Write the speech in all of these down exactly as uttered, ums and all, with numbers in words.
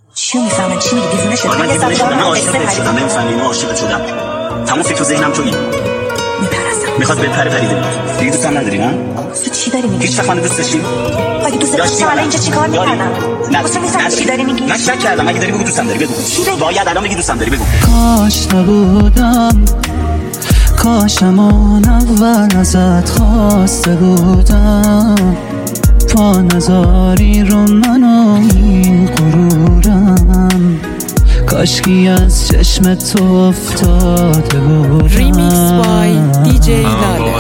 چی میفهمن؟ چی میگی؟ دیوونه شدی؟ من دیوونه شدم، من عاشقت شدم، نمیفهمی؟ من عاشقت شدم. تمام فکر و ذهنم تویی. میپرستم. میخواد بپره پریده بود. دیگه دوستم نداری نه؟ تو چی داری میگی؟ هیچ وقت من دوست داشتی؟ اگه دوست داشتی حالا اینجا چیکار می‌کردم؟ واسه میفهمی چی داری میگی؟ من شک کردم. اگه داری بگو دوستم داری بگو. باید الان بگی دوستم داری بگو. کاش نبودم، کاشم آن اول ازت خواسته بودم، پا نزاری رو منو این غرورم، کاشکی از چشم تو افتاده بودم. ریمیکس بای دی جی لاله.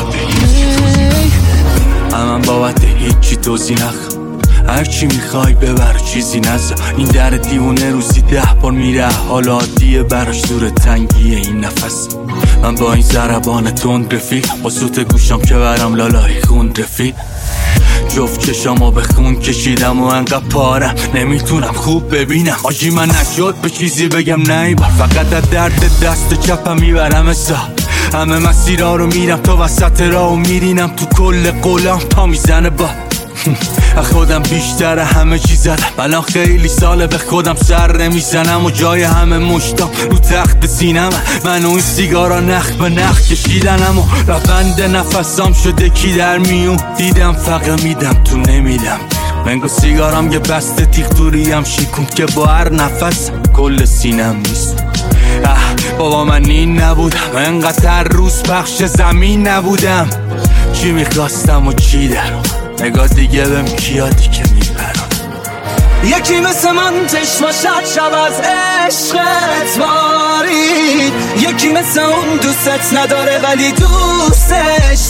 من بابت هیچی توضیح نخم، هرچی میخوای ببر چیزی نزا. این در دیوونه روزی ده بار میره، حالا عادیه براش دور تنگیه این نفس. من با این ضربان تند رفیق، با سوت گوشم که برم لالای خون رفیق. جفت چشامو به خون کشیدم و انقدر پارم نمیتونم خوب ببینم. آجی من نشد به چیزی بگم نه بار، فقط از درد دست چپم میبرم حساب. همه مسیرها رو میرم تا وسط راه و میرینم تو کل قولام تا میزنه با خودم بیشتر همه چی زدم. الان خیلی ساله به خودم سر نمیزنم و جای همه مشتام رو تخت سینم. من و این سیگارا نخ به نخ کشیدنم و روند نفسام شده کی در میون. دیدم فقط میدم تو نمیدم، منگو سیگارم یه بسته تیغ توریم شیکوند که با هر نفس کل سینم نیست. بابا من این نبودم، انقدر هر روز پخش زمین نبودم. چی میخواستم و چی درم، نگاه دیگه بهم کیادی که میبرم. یکی مثل من چشماشت شب از عشقت وارید، یکی مثل اون دوستت نداره ولی دوستش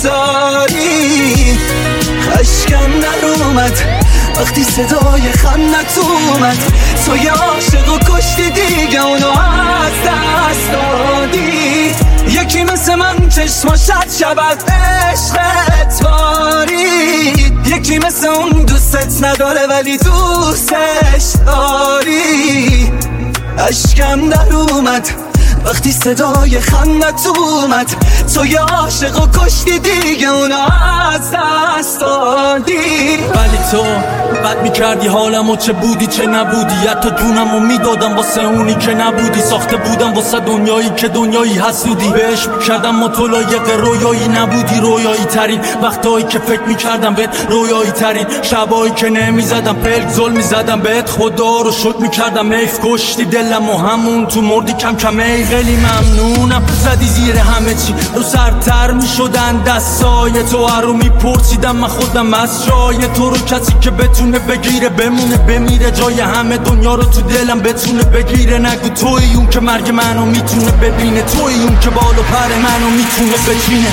داری. خشکم در اومد وقتی صدای خندت اومد، تو یه عاشق و کشتی دیگه اونو از دست دادی. یکی مثل من چشماشت شب از عشقت وارید، یکی مثل اون دوستت نداره ولی دوستش داری. اشکم در اومد وقتی صدای خندت اومد، تو یه عاشق و کشتی دیگه اونو از دست دادی. ولی تو بد میکردی حالمو، چه بودی چه نبودی، حتی جونمو میدادم واسه اونی که نبودی. ساخته بودم واسه دنیایی که دنیایی حسودی، بهش میکردم ما تو لایق رویایی نبودی. رویایی ترین وقتایی که فکر میکردم بهت، رویایی ترین شبایی که نمیزدم پلک زل میزدم بهت. خدا رو شکر میکردم حیف کشتی دلم و همون تو مردی کم کم. ای خیلی ممنونم زدی زیر همه چی، رو سرتر میشدن دستای تو، هرو میپرسیدم من خودم از جای تو. رو کسی که بتونه بگیره بمونه بمیره، جای همه دنیا رو تو دلم بتونه بگیره. نگو توی اون که مرگ منو میتونه ببینه، توی اون که بال و پر منو میتونه بچینه.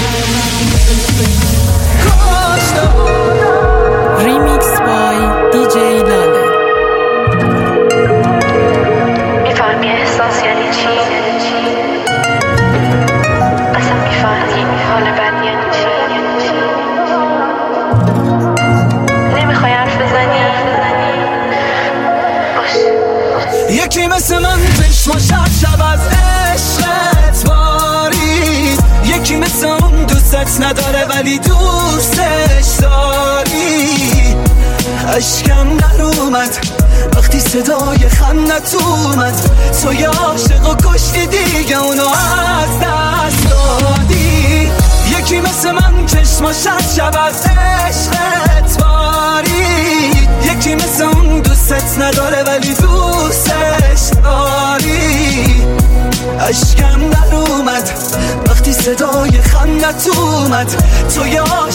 ریمیکس بای دی جی لاله. میفهمی احساس یعنی چی؟ اصلا میفهمی حال بد یعنی چی؟ نمیخوای حرف بزنی؟ باش. یکی مثل من چشماشت شب از عشقت وارید، یکی مثل اون دوستت نداره ولی دوستش داری. اشکم در اومد وقتی صدای خندت اومد، تو یه عاشق و کشتی دیگه اونو از دست دادی. یکی مثل من چشماشت شب از عشقت وارید، یکی مثل اون دوستت نداره ولی دوستش داری. اشکم در اومد وقتی صدای خندت اومد، تو یه